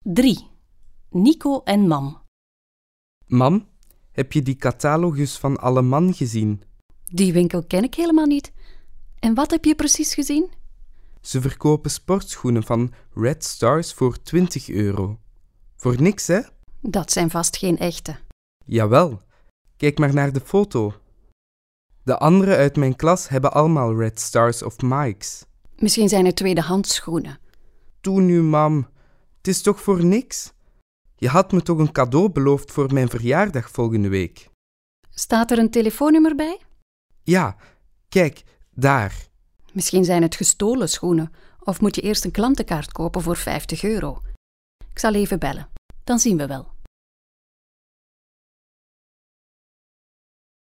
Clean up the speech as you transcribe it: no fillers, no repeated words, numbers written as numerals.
3. Nico en Mam. Mam, heb je die catalogus van Alleman gezien? Die winkel ken ik helemaal niet. En wat heb je precies gezien? Ze verkopen sportschoenen van Red Stars voor €20. Voor niks, hè? Dat zijn vast geen echte. Jawel, kijk maar naar de foto. De anderen uit mijn klas hebben allemaal Red Stars of Mikes. Misschien zijn het tweedehands schoenen. Doe nu, mam. Het is toch voor niks? Je had me toch een cadeau beloofd voor mijn verjaardag volgende week? Staat er een telefoonnummer bij? Ja, kijk, daar. Misschien zijn het gestolen schoenen. Of moet je eerst een klantenkaart kopen voor €50? Ik zal even bellen. Dan zien we wel.